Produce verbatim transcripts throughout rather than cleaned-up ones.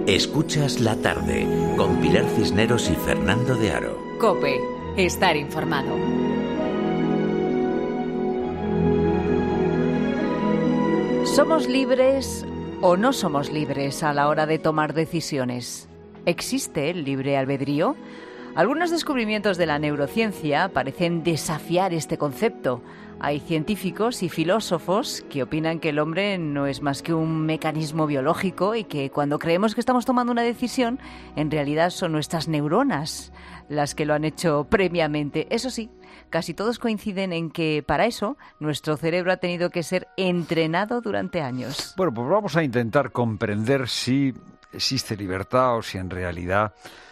Escuchas La Tarde con Pilar Cisneros y Fernando de Aro. COPE. Estar informado. ¿Somos libres o no somos libres a la hora de tomar decisiones? ¿Existe el libre albedrío? Algunos descubrimientos de la neurociencia parecen desafiar este concepto. Hay científicos y filósofos que opinan que el hombre no es más que un mecanismo biológico y que cuando creemos que estamos tomando una decisión, en realidad son nuestras neuronas las que lo han hecho previamente. Eso sí, casi todos coinciden en que para eso nuestro cerebro ha tenido que ser entrenado durante años. Bueno, pues vamos a intentar comprender si existe libertad o si en realidad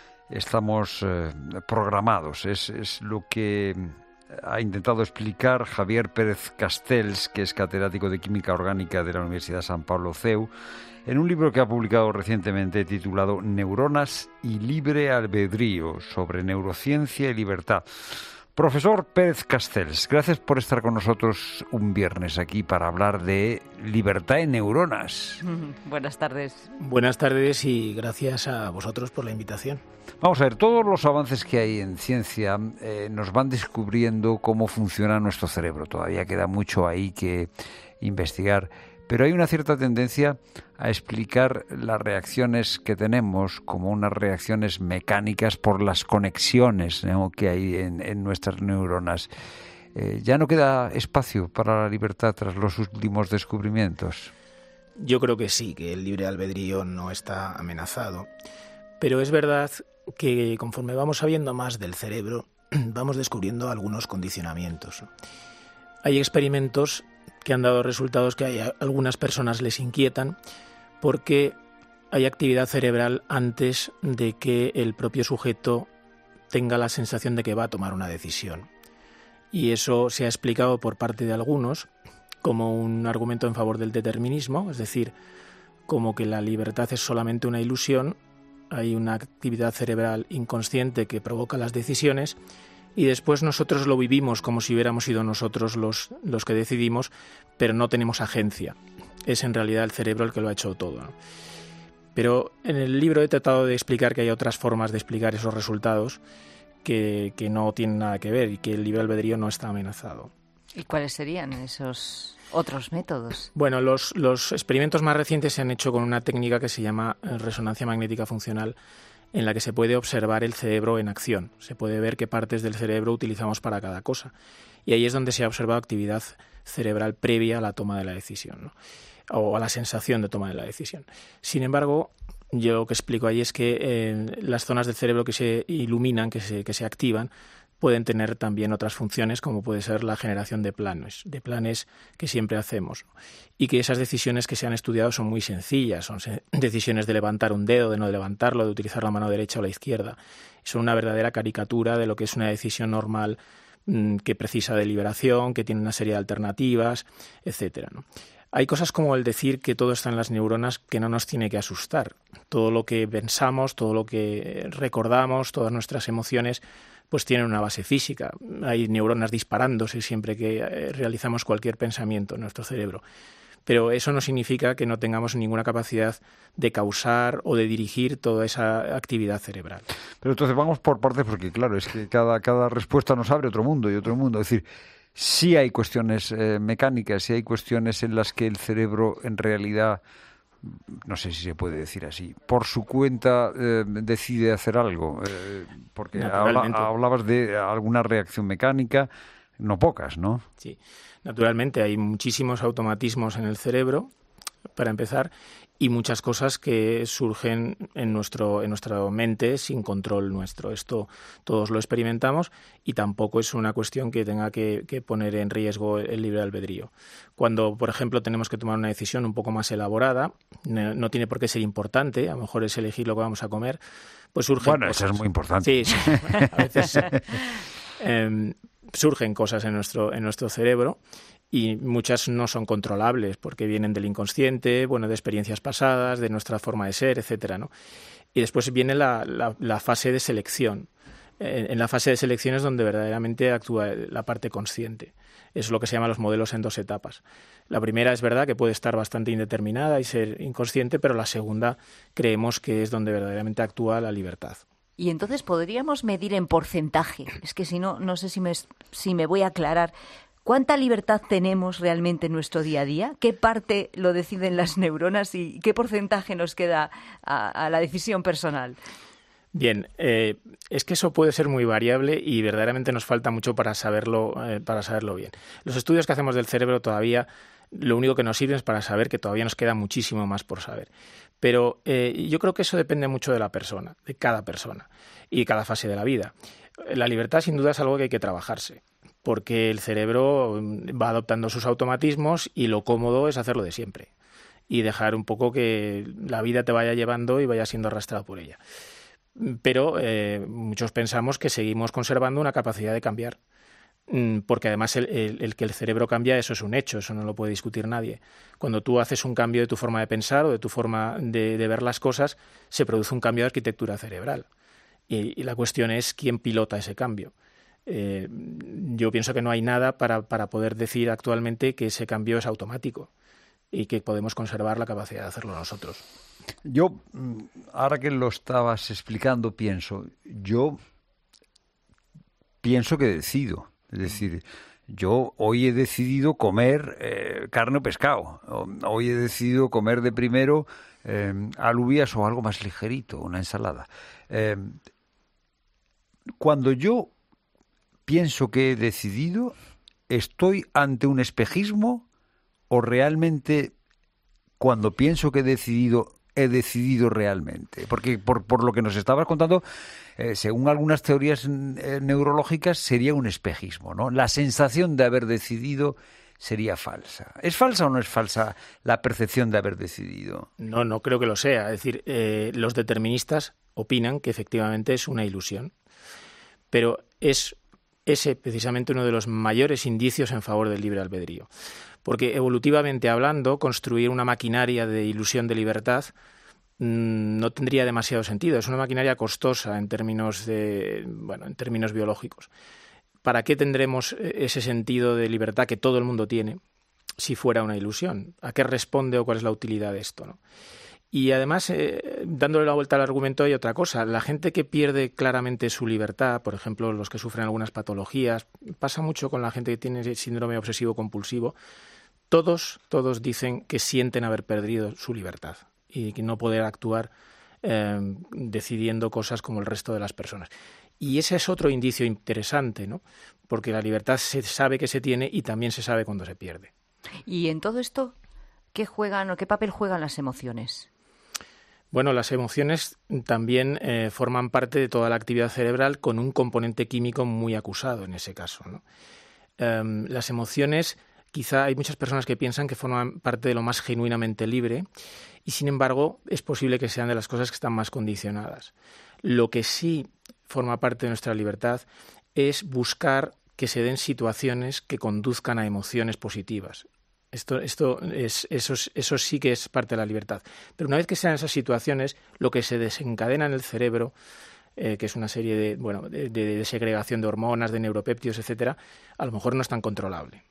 estamos eh, programados. Es, es lo que ha intentado explicar Javier Pérez Castells, que es catedrático de Química Orgánica de la Universidad San Pablo C E U, en un libro que ha publicado recientemente titulado Neuronas y libre albedrío, sobre neurociencia y libertad. Profesor Pérez Castells, gracias por estar con nosotros un viernes aquí para hablar de libertad en neuronas. Buenas tardes. Buenas tardes y gracias a vosotros por la invitación. Vamos a ver, todos los avances que hay en ciencia eh, nos van descubriendo cómo funciona nuestro cerebro. Todavía queda mucho ahí que investigar, pero hay una cierta tendencia a explicar las reacciones que tenemos como unas reacciones mecánicas por las conexiones, ¿no?, que hay en, en nuestras neuronas. Eh, ¿Ya no queda espacio para la libertad tras los últimos descubrimientos? Yo creo que sí, que el libre albedrío no está amenazado, pero es verdad que conforme vamos sabiendo más del cerebro, vamos descubriendo algunos condicionamientos. Hay experimentos que han dado resultados que a algunas personas les inquietan porque hay actividad cerebral antes de que el propio sujeto tenga la sensación de que va a tomar una decisión. Y eso se ha explicado por parte de algunos como un argumento en favor del determinismo, es decir, como que la libertad es solamente una ilusión, hay una actividad cerebral inconsciente que provoca las decisiones y después nosotros lo vivimos como si hubiéramos sido nosotros los, los que decidimos, pero no tenemos agencia. Es en realidad el cerebro el que lo ha hecho todo, ¿no? Pero en el libro he tratado de explicar que hay otras formas de explicar esos resultados que, que no tienen nada que ver y que el libre albedrío no está amenazado. ¿Y cuáles serían esos otros métodos? Bueno, los, los experimentos más recientes se han hecho con una técnica que se llama resonancia magnética funcional, en la que se puede observar el cerebro en acción. Se puede ver qué partes del cerebro utilizamos para cada cosa. Y ahí es donde se ha observado actividad cerebral previa a la toma de la decisión, ¿no?, o a la sensación de toma de la decisión. Sin embargo, yo lo que explico ahí es que eh, las zonas del cerebro que se iluminan, que se, que se activan, pueden tener también otras funciones, como puede ser la generación de planes, de planes que siempre hacemos, ¿no? Y que esas decisiones que se han estudiado son muy sencillas, son se- decisiones de levantar un dedo, de no levantarlo, de utilizar la mano derecha o la izquierda. Son una verdadera caricatura de lo que es una decisión normal mmm, que precisa de deliberación, que tiene una serie de alternativas, etcétera, ¿no? Hay cosas como el decir que todo está en las neuronas que no nos tiene que asustar. Todo lo que pensamos, todo lo que recordamos, todas nuestras emociones, pues tienen una base física. Hay neuronas disparándose siempre que eh, realizamos cualquier pensamiento en nuestro cerebro. Pero eso no significa que no tengamos ninguna capacidad de causar o de dirigir toda esa actividad cerebral. Pero entonces vamos por partes, porque claro, es que cada, cada respuesta nos abre otro mundo y otro mundo. Es decir, sí hay cuestiones eh, mecánicas, sí hay cuestiones en las que el cerebro en realidad, no sé si se puede decir así, por su cuenta eh, decide hacer algo. Eh, porque habla, hablabas de alguna reacción mecánica, no pocas, ¿no? Sí, naturalmente hay muchísimos automatismos en el cerebro, para empezar, y muchas cosas que surgen en nuestro en nuestra mente sin control nuestro. Esto todos lo experimentamos y tampoco es una cuestión que tenga que, que poner en riesgo el libre albedrío. Cuando, por ejemplo, tenemos que tomar una decisión un poco más elaborada, no, no tiene por qué ser importante, a lo mejor es elegir lo que vamos a comer, pues surgen Bueno, cosas. eso es muy importante. Sí, sí. A veces eh, surgen cosas en nuestro en nuestro cerebro. Y muchas no son controlables porque vienen del inconsciente, bueno, de experiencias pasadas, de nuestra forma de ser, etcétera, ¿no? Y después viene la, la, la fase de selección. En, en la fase de selección es donde verdaderamente actúa la parte consciente. Es lo que se llama los modelos en dos etapas. La primera es verdad que puede estar bastante indeterminada y ser inconsciente, pero la segunda creemos que es donde verdaderamente actúa la libertad. Y entonces podríamos medir en porcentaje. Es que si no, no sé si me, si me voy a aclarar. ¿Cuánta libertad tenemos realmente en nuestro día a día? ¿Qué parte lo deciden las neuronas y qué porcentaje nos queda a, a la decisión personal? Bien, eh, es que eso puede ser muy variable y verdaderamente nos falta mucho para saberlo, eh, para saberlo bien. Los estudios que hacemos del cerebro todavía, lo único que nos sirven es para saber que todavía nos queda muchísimo más por saber. Pero eh, yo creo que eso depende mucho de la persona, de cada persona y cada fase de la vida. La libertad sin duda es algo que hay que trabajarse, porque el cerebro va adoptando sus automatismos y lo cómodo es hacerlo de siempre y dejar un poco que la vida te vaya llevando y vaya siendo arrastrado por ella. Pero eh, muchos pensamos que seguimos conservando una capacidad de cambiar, porque además el, el, el que el cerebro cambia, eso es un hecho, eso no lo puede discutir nadie. Cuando tú haces un cambio de tu forma de pensar o de tu forma de, de ver las cosas, se produce un cambio de arquitectura cerebral. Y, y la cuestión es quién pilota ese cambio. Eh, yo pienso que no hay nada para, para poder decir actualmente que ese cambio es automático y que podemos conservar la capacidad de hacerlo nosotros. Yo, ahora que lo estabas explicando, pienso, yo pienso que decido. Es decir, yo hoy he decidido comer eh, carne o pescado. Hoy he decidido comer de primero eh, alubias o algo más ligerito, una ensalada. Eh, cuando yo pienso que he decidido, ¿estoy ante un espejismo o realmente cuando pienso que he decidido, he decidido realmente? Porque por, por lo que nos estabas contando, eh, según algunas teorías eh, neurológicas, sería un espejismo, ¿no? La sensación de haber decidido sería falsa. ¿Es falsa o no es falsa la percepción de haber decidido? No, no creo que lo sea. Es decir, eh, los deterministas opinan que efectivamente es una ilusión, pero es ese precisamente uno de los mayores indicios en favor del libre albedrío. Porque evolutivamente hablando, construir una maquinaria de ilusión de libertad mmm, no tendría demasiado sentido. Es una maquinaria costosa en términos de, bueno, en términos biológicos. ¿Para qué tendremos ese sentido de libertad que todo el mundo tiene si fuera una ilusión? ¿A qué responde o cuál es la utilidad de esto, ¿no? Y además, eh, dándole la vuelta al argumento, hay otra cosa. La gente que pierde claramente su libertad, por ejemplo, los que sufren algunas patologías, pasa mucho con la gente que tiene síndrome obsesivo-compulsivo, todos, todos dicen que sienten haber perdido su libertad y que no poder actuar eh, decidiendo cosas como el resto de las personas. Y ese es otro indicio interesante, ¿no? Porque la libertad se sabe que se tiene y también se sabe cuando se pierde. Y en todo esto, ¿qué juegan o qué papel juegan las emociones? Bueno, las emociones también eh, forman parte de toda la actividad cerebral con un componente químico muy acusado en ese caso, ¿no? Eh, las emociones, quizá hay muchas personas que piensan que forman parte de lo más genuinamente libre y, sin embargo, es posible que sean de las cosas que están más condicionadas. Lo que sí forma parte de nuestra libertad es buscar que se den situaciones que conduzcan a emociones positivas. Esto, esto es, eso, eso sí que es parte de la libertad. Pero una vez que sean esas situaciones, lo que se desencadena en el cerebro, eh, que es una serie de, bueno, de, de segregación de hormonas, de neuropéptidos, etcétera, a lo mejor no es tan controlable.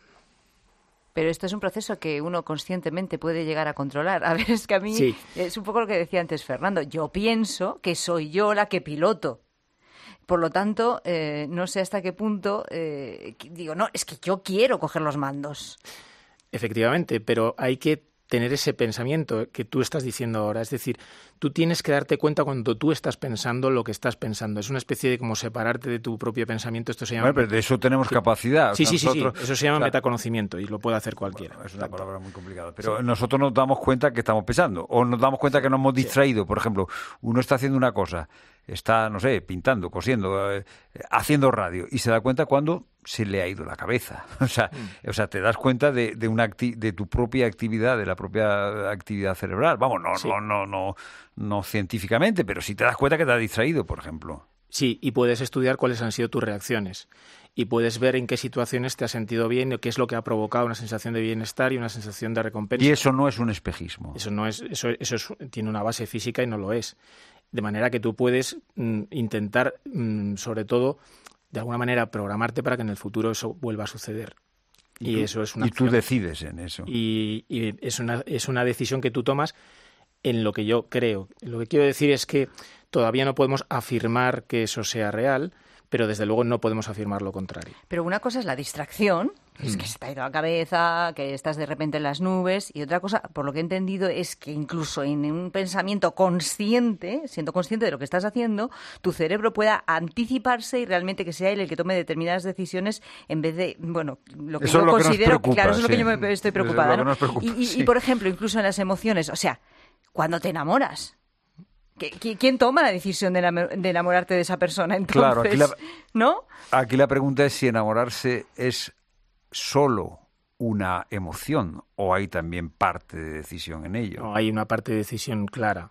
Pero esto es un proceso que uno conscientemente puede llegar a controlar. A ver, es que a mí sí. Es un poco lo que decía antes Fernando. Yo pienso que soy yo la que piloto. Por lo tanto, eh, no sé hasta qué punto eh, digo, no, es que yo quiero coger los mandos. Efectivamente, pero hay que tener ese pensamiento que tú estás diciendo ahora. Es decir, tú tienes que darte cuenta cuando tú estás pensando lo que estás pensando. Es una especie de como separarte de tu propio pensamiento. Esto se llama... Bueno, pero de eso tenemos sí. capacidad. Sí, o sea, sí, sí, nosotros... sí. Eso se llama o sea... metaconocimiento y lo puede hacer cualquiera. Bueno, es una palabra muy complicada. Pero sí. Nosotros nos damos cuenta que estamos pensando o nos damos cuenta que nos hemos distraído. Sí. Por ejemplo, uno está haciendo una cosa, está, no sé, pintando, cosiendo, eh, haciendo radio y se da cuenta cuando se le ha ido la cabeza. O sea, mm. o sea te das cuenta de, de, una acti- de tu propia actividad, de la propia actividad cerebral. Vamos, no, sí. no, no, no, no científicamente, pero si te das cuenta que te has distraído, por ejemplo. Sí, y puedes estudiar cuáles han sido tus reacciones y puedes ver en qué situaciones te has sentido bien o qué es lo que ha provocado una sensación de bienestar y una sensación de recompensa. Y eso no es un espejismo. Eso no es, eso, eso es, tiene una base física y no lo es. De manera que tú puedes mm, intentar, mm, sobre todo, de alguna manera, programarte para que en el futuro eso vuelva a suceder. Y, y tú, eso es una y tú decides en eso. Y, y es una es una decisión que tú tomas en lo que yo creo. Lo que quiero decir es que todavía no podemos afirmar que eso sea real, pero desde luego no podemos afirmar lo contrario. Pero una cosa es la distracción, que es que se te ha ido la cabeza, que estás de repente en las nubes, y otra cosa, por lo que he entendido, es que incluso en un pensamiento consciente, siendo consciente de lo que estás haciendo, tu cerebro pueda anticiparse y realmente que sea él el que tome determinadas decisiones en vez de, bueno, lo que eso yo lo considero, que preocupa, claro, eso es sí. lo que yo me estoy preocupada, ¿no? Preocupa, y, y, sí. y, por ejemplo, incluso en las emociones, o sea, cuando te enamoras, ¿quién toma la decisión de enamorarte de esa persona? Entonces, claro, aquí la, ¿no? Aquí la pregunta es si enamorarse es solo una emoción o hay también parte de decisión en ello. No, hay una parte de decisión clara.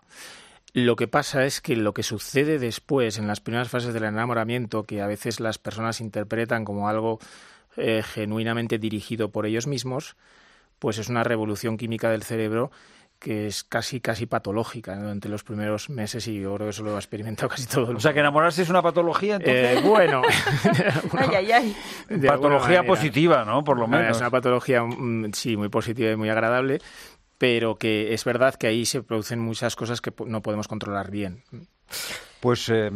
Lo que pasa es que lo que sucede después, en las primeras fases del enamoramiento, que a veces las personas interpretan como algo eh, genuinamente dirigido por ellos mismos, pues es una revolución química del cerebro que es casi casi patológica, ¿no? Durante los primeros meses, y yo creo que eso lo ha experimentado casi todo el mundo. O sea, que enamorarse es una patología, entonces. Eh, bueno, ay, ay, ay. De patología positiva, ¿no? Por lo no, menos. es una patología, sí, muy positiva y muy agradable, pero que es verdad que ahí se producen muchas cosas que no podemos controlar bien. Pues eh,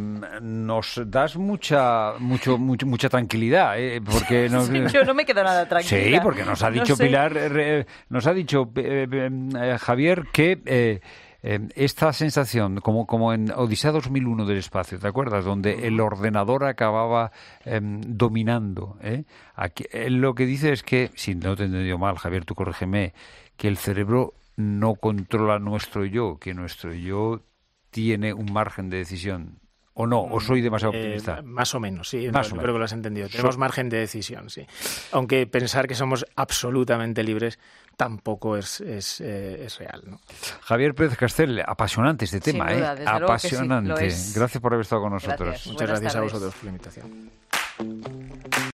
nos das mucha mucho, mucho mucha tranquilidad, ¿eh? Porque nos, sí, yo no me quedo nada tranquila. Sí, porque nos ha dicho no Pilar, eh, nos ha dicho eh, eh, Javier que eh, eh, esta sensación, como como en Odisea dos mil uno del espacio, ¿te acuerdas? Donde el ordenador acababa eh, dominando. ¿eh? Aquí, él lo que dice es que, si no te he entendido mal, Javier, tú corrígeme, que el cerebro no controla nuestro yo, que nuestro yo tiene un margen de decisión. ¿O no? ¿O soy demasiado optimista? Eh, más o menos, sí. Más no, o menos. Creo que lo has entendido. Tenemos So- margen de decisión, sí. Aunque pensar que somos absolutamente libres tampoco es, es, eh, es real, ¿no? Javier Pérez Castell, apasionante este tema, Sin duda, ¿eh? desde luego que sí, apasionante. lo es. Gracias por haber estado con nosotros. Gracias. Muchas Buenas gracias tardes. a vosotros por la invitación.